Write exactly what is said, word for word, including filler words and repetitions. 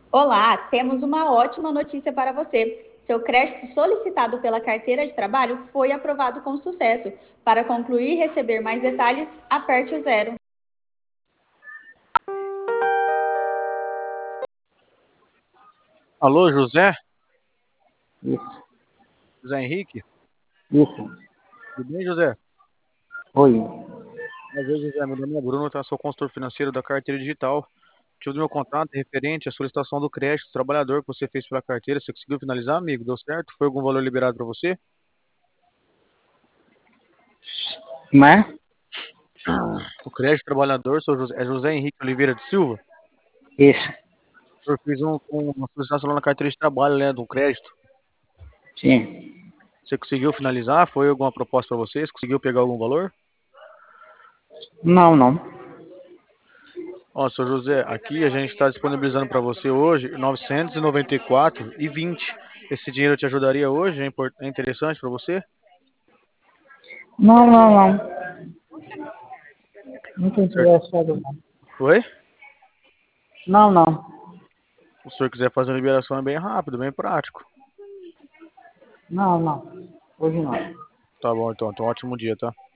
Olá, temos uma ótima notícia para você. Seu crédito solicitado pela carteira de trabalho foi aprovado com sucesso. Para concluir e receber mais detalhes, aperte o zero. Alô, José? Isso, José Henrique? isso. Tudo bem, José? Oi. Prazer, José. Meu nome é Bruno, tá? Sou consultor financeiro da carteira digital. Tive meu contrato referente à solicitação do crédito do trabalhador que você fez pela carteira. Você conseguiu finalizar, amigo? Deu certo? Foi algum valor liberado para você? Como é? O crédito do trabalhador, sou José, é José Henrique Oliveira de Silva. Isso. Eu fiz um, um- uma solicitação lá na carteira de trabalho, né, do crédito. Sim. Você conseguiu finalizar? Foi alguma proposta para você? Você conseguiu pegar algum valor? Não, não. Ó, seu José, aqui a gente está disponibilizando para você hoje novecentos e noventa e quatro e vinte. Esse dinheiro te ajudaria hoje? É import- é interessante para você? Não, não, não. Não tô Certo. interessado, não. Oi? Não, não. Se o senhor quiser fazer a liberação é bem rápido, bem prático. Não, não. Hoje não. Tá bom, então. Então, ótimo dia, tá?